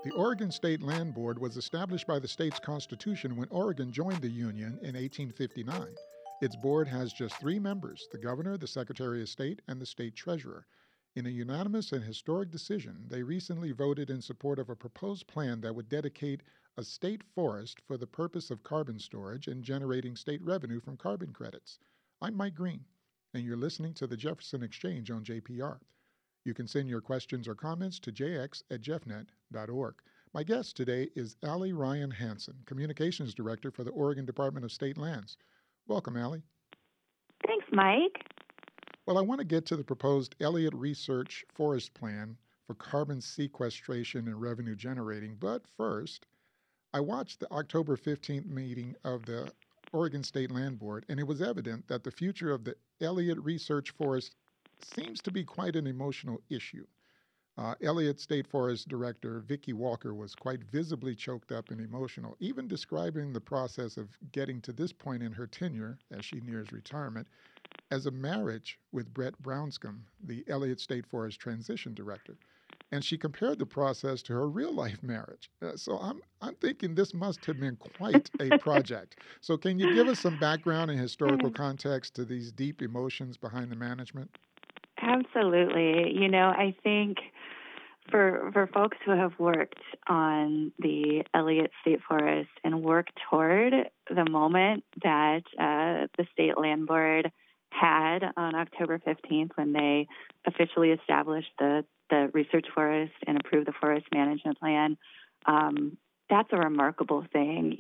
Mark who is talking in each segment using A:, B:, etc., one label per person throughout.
A: The Oregon State Land Board was established by the state's constitution when Oregon joined the Union in 1859. Its board has just three members: the governor, the secretary of state, and the state treasurer. In a unanimous and historic decision, they recently voted in support of a proposed plan that would dedicate a state forest for the purpose of carbon storage and generating state revenue from carbon credits. I'm Mike Green, and you're listening to the Jefferson Exchange on JPR. You can send your questions or comments to jx@jeffnet.org. My guest today is Allie Ryan Hansen, Communications Director for the Oregon Department of State Lands. Welcome, Allie.
B: Thanks, Mike.
A: Well, I want to get to the proposed Elliott Research Forest Plan for carbon sequestration and revenue generating, but first, I watched the October 15th meeting of the Oregon State Land Board, and it was evident that the future of the Elliott Research Forest seems to be quite an emotional issue. Elliott State Forest Director Vicki Walker was quite visibly choked up and emotional, even describing the process of getting to this point in her tenure, as she nears retirement, as a marriage with Brett Brownscombe, the Elliott State Forest Transition Director. And she compared the process to her real life marriage. So I'm thinking this must have been quite a project. So can you give us some background and historical context to these deep emotions behind the management?
B: Absolutely. I think for folks who have worked on the Elliott State Forest and worked toward the moment that the State Land Board had on October 15th when they officially established the research forest and approved the forest management plan, that's a remarkable thing.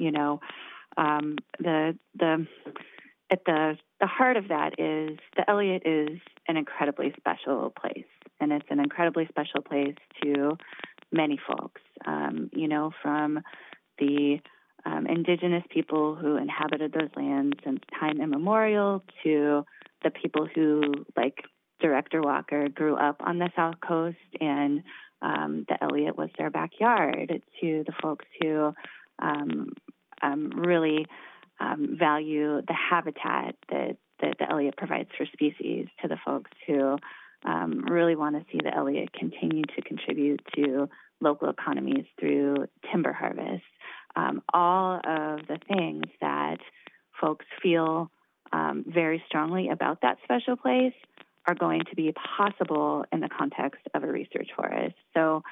B: The at the heart of that is the Elliott is an incredibly special place, and it's an incredibly special place to many folks. From the indigenous people who inhabited those lands since time immemorial to the people who, like Director Walker, grew up on the South Coast and the Elliott was their backyard, to the folks who really value the habitat that the Elliott provides for species, to the folks who really want to see the Elliott continue to contribute to local economies through timber harvest. All of the things that folks feel very strongly about that special place are going to be possible in the context of a research forest. So,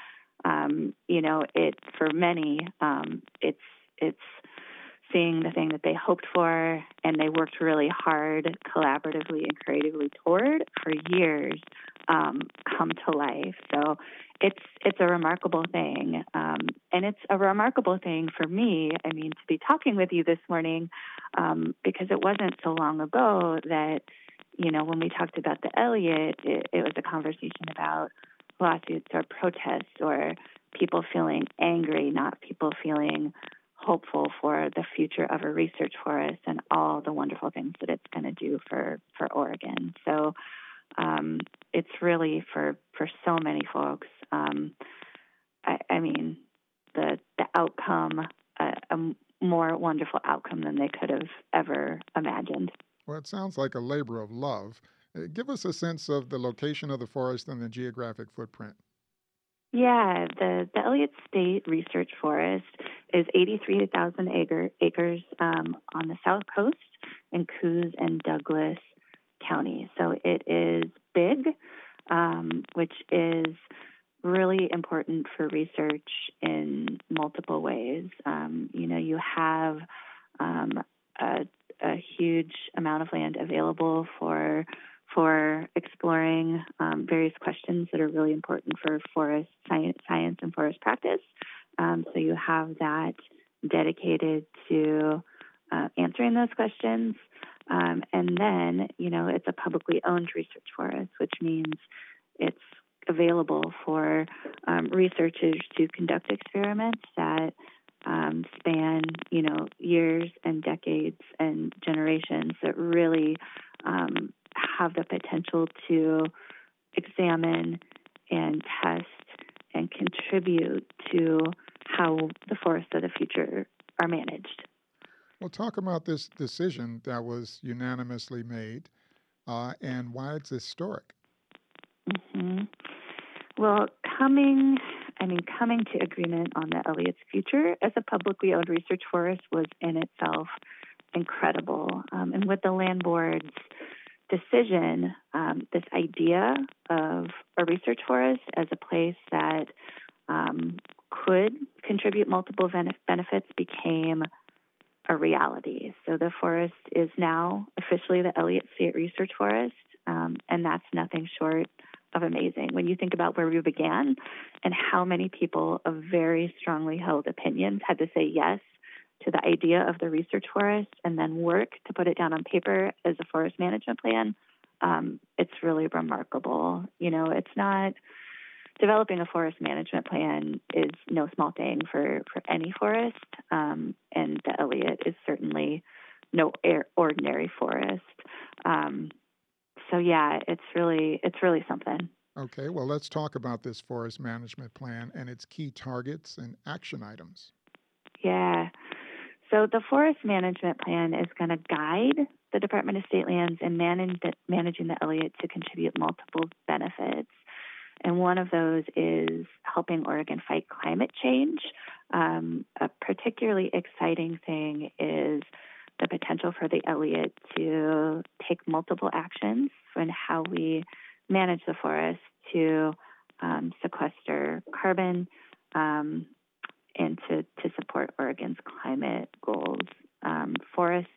B: for many, it's seeing the thing that they hoped for and they worked really hard, collaboratively and creatively toward for years, come to life. So it's a remarkable thing. And it's a remarkable thing for me, to be talking with you this morning, because it wasn't so long ago that, when we talked about the Elliott, it was a conversation about lawsuits or protests or people feeling angry, not people feeling hopeful for the future of a research forest and all the wonderful things that it's going to do for Oregon. So it's really for so many folks, the outcome, a more wonderful outcome than they could have ever imagined.
A: Well, it sounds like a labor of love. Give us a sense of the location of the forest and the geographic footprint.
B: Yeah, the Elliott State Research Forest is 83,000 acres on the south coast in Coos and Douglas counties. So it is big, which is really important for research in multiple ways. You have a huge amount of land available for exploring various questions that are really important for forest science and forest practice. So you have that dedicated to answering those questions. And then, it's a publicly owned research forest, which means it's available for researchers to conduct experiments that span, years and decades and generations that really have the potential to examine and test and contribute to how the forests of the future are managed.
A: Well, talk about this decision that was unanimously made and why it's historic.
B: Mm-hmm. Well, coming coming to agreement on the Elliott's future as a publicly owned research forest was in itself incredible. And with the land board's decision, this idea of a research forest as a place that could contribute multiple benefits became a reality. So the forest is now officially the Elliott State Research Forest, and that's nothing short of amazing. When you think about where we began and how many people of very strongly held opinions had to say yes to the idea of the research forest and then work to put it down on paper as a forest management plan, it's really remarkable. It's not developing a forest management plan is no small thing for any forest, and the Elliott is certainly no ordinary forest. So yeah, it's really something.
A: Okay, well, let's talk about this forest management plan and its key targets and action items.
B: Yeah. So the forest management plan is going to guide the Department of State Lands in managing the Elliott to contribute multiple benefits. And one of those is helping Oregon fight climate change. A particularly exciting thing is the potential for the Elliott to take multiple actions in how we manage the forest to sequester carbon and to support Oregon's climate goals. Forests,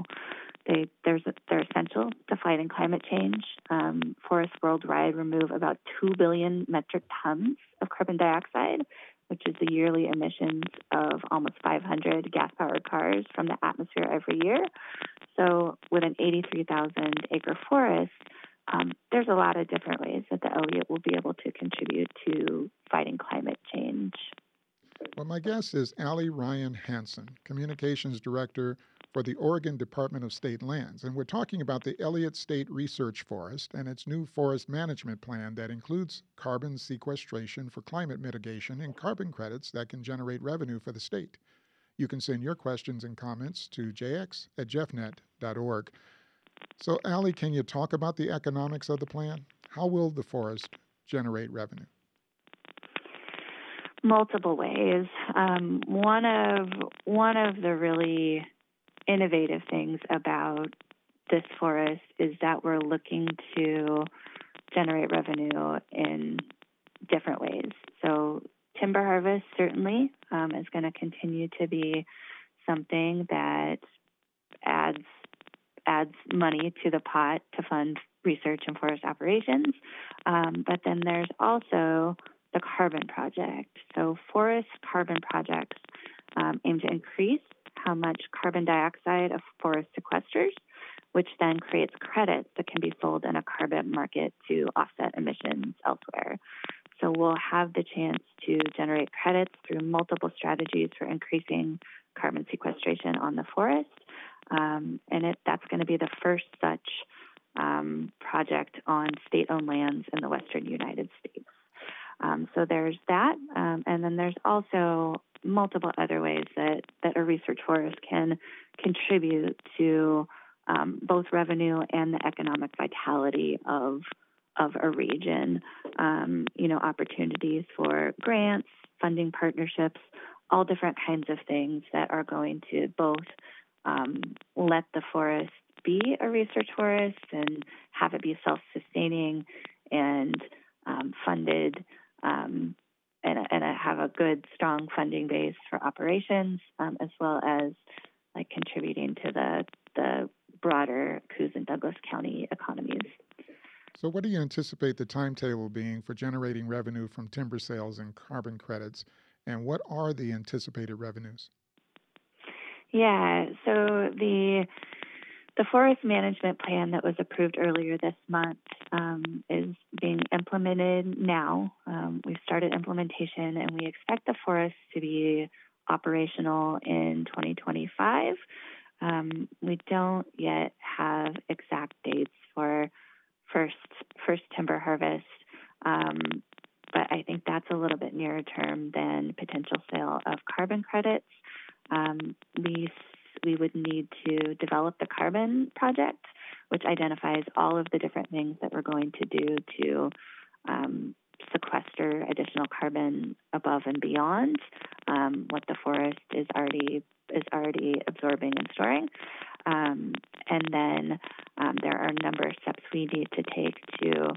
B: they're essential to fighting climate change. Forests worldwide remove about 2 billion metric tons of carbon dioxide, which is the yearly emissions of almost 500 gas-powered cars from the atmosphere every year. So with an 83,000-acre forest, there's a lot of different ways that the Elliott will be able to contribute to fighting climate change.
A: Well, my guest is Allie Ryan Hansen, Communications Director for the Oregon Department of State Lands. And we're talking about the Elliott State Research Forest and its new forest management plan that includes carbon sequestration for climate mitigation and carbon credits that can generate revenue for the state. You can send your questions and comments to jx@jeffnet.org. So, Allie, can you talk about the economics of the plan? How will the forest generate revenue?
B: Multiple ways. One of the really innovative things about this forest is that we're looking to generate revenue in different ways. So timber harvest certainly is going to continue to be something that adds money to the pot to fund research and forest operations. But then there's also the carbon project. So forest carbon projects aim to increase how much carbon dioxide a forest sequesters, which then creates credits that can be sold in a carbon market to offset emissions elsewhere. So we'll have the chance to generate credits through multiple strategies for increasing carbon sequestration on the forest. And that's going to be the first such project on state-owned lands in the western United States. So there's that. And then there's also multiple other ways that a research forest can contribute to both revenue and the economic vitality of a region. Opportunities for grants, funding partnerships, all different kinds of things that are going to both let the forest be a research forest and have it be self-sustaining and funded and have a good, strong funding base for operations, as well as like contributing to the broader Coos and Douglas County economies.
A: So what do you anticipate the timetable being for generating revenue from timber sales and carbon credits? And what are the anticipated revenues?
B: Yeah, so the forest management plan that was approved earlier this month is being implemented now. We've started implementation, and we expect the forest to be operational in 2025. We don't yet have exact dates for first timber harvest, but I think that's a little bit nearer term than potential sale of carbon credits. We would need to develop the carbon project, which identifies all of the different things that we're going to do to sequester additional carbon above and beyond what the forest is already absorbing and storing. And then there are a number of steps we need to take to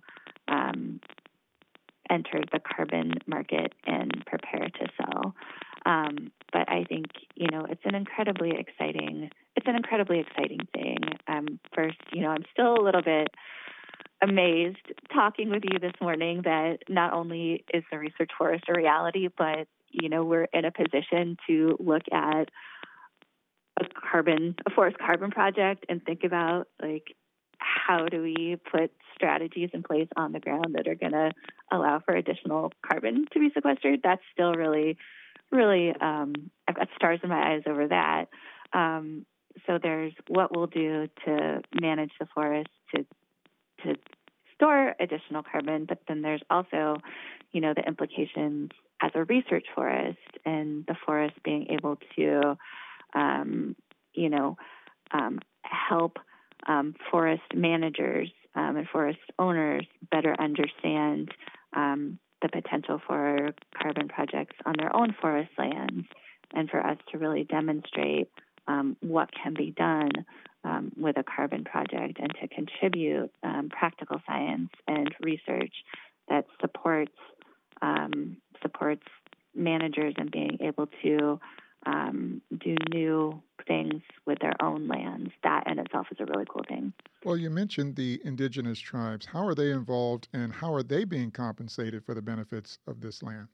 B: enter the carbon market and prepare to sell. But I think, it's an incredibly exciting thing. First, I'm still a little bit amazed talking with you this morning that not only is the research forest a reality, but, we're in a position to look at a forest carbon project and think about, how do we put strategies in place on the ground that are going to allow for additional carbon to be sequestered. That's still really, I've got stars in my eyes over that. So there's what we'll do to manage the forest to store additional carbon, but then there's also, the implications as a research forest and the forest being able to, help forest managers and forest owners better understand the potential for carbon projects on their own forest lands, and for us to really demonstrate what can be done with a carbon project, and to contribute practical science and research that supports managers in being able to do new things with their own lands. That in itself is a really cool thing.
A: Well, you mentioned the indigenous tribes. How are they involved, and how are they being compensated for the benefits of this land?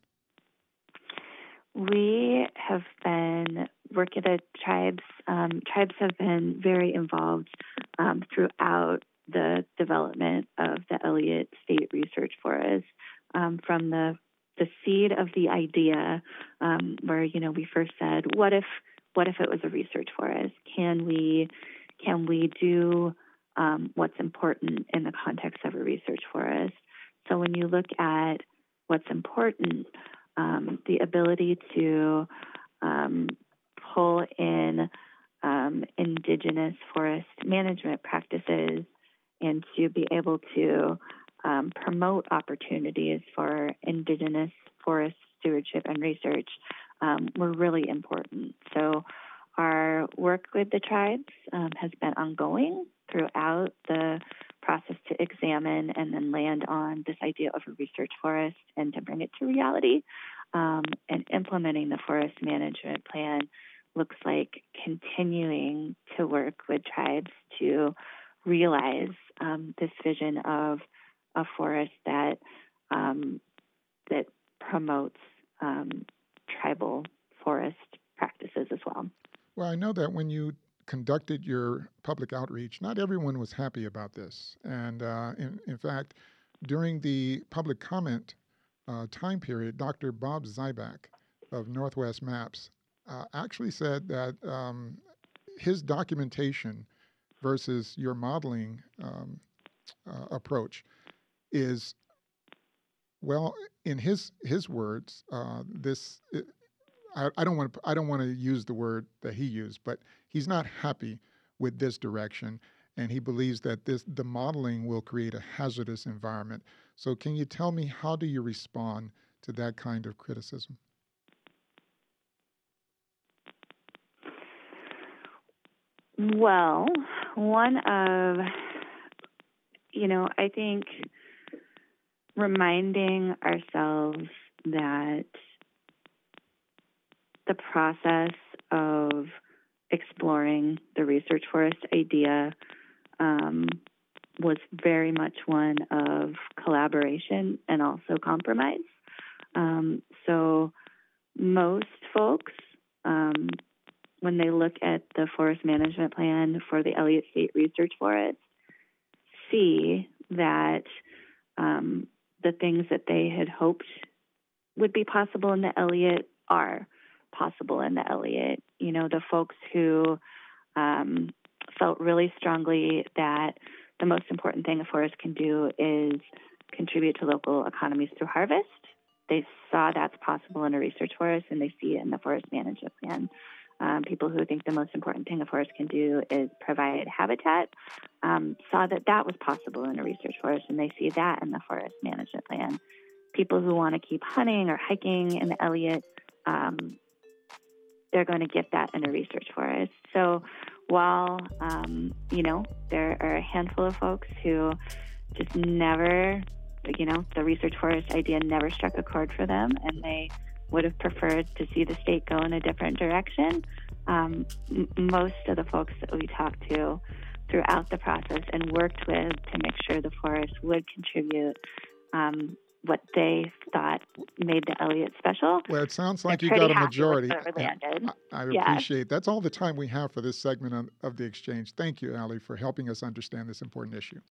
B: We have been working with tribes. Tribes have been very involved throughout the development of the Elliott State Research Forest, from the seed of the idea, where we first said, what if it was a research forest? Can we do what's important in the context of a research forest? So when you look at what's important, the ability to pull in indigenous forest management practices, and to be able to promote opportunities for indigenous forest stewardship and research were really important. So our work with the tribes has been ongoing throughout the process to examine and then land on this idea of a research forest and to bring it to reality. And implementing the forest management plan looks like continuing to work with tribes to realize this vision of a forest that promotes tribal forest practices as well.
A: Well, I know that when you conducted your public outreach, not everyone was happy about this. And in fact, during the public comment time period, Dr. Bob Zyback of Northwest Maps actually said that his documentation versus your modeling approach is, well, in his words, I don't want to use the word that he used, but he's not happy with this direction, and he believes that the modeling will create a hazardous environment. So can you tell me, how do you respond to that kind of criticism?
B: Well, one of, I think reminding ourselves that the process of exploring the research forest idea was very much one of collaboration and also compromise. So most folks, when they look at the forest management plan for the Elliott State Research Forest, see that the things that they had hoped would be possible in the Elliott are possible in the Elliott. The folks who felt really strongly that the most important thing a forest can do is contribute to local economies through harvest. They saw that's possible in a research forest, and they see it in the forest management plan. People who think the most important thing a forest can do is provide habitat saw that was possible in a research forest, and they see that in the forest management plan. people who want to keep hunting or hiking in the Elliott, they're going to get that in a research forest. So while, there are a handful of folks who just never, the research forest idea never struck a chord for them, and they would have preferred to see the state go in a different direction. Most of the folks that we talked to throughout the process and worked with to make sure the forest would contribute what they thought made the Elliott special.
A: Well, it sounds like you
B: Pretty
A: got a
B: happy with
A: majority.
B: where we landed.
A: I
B: Yeah.
A: appreciate that's all the time we have for this segment of the exchange. Thank you, Allie, for helping us understand this important issue.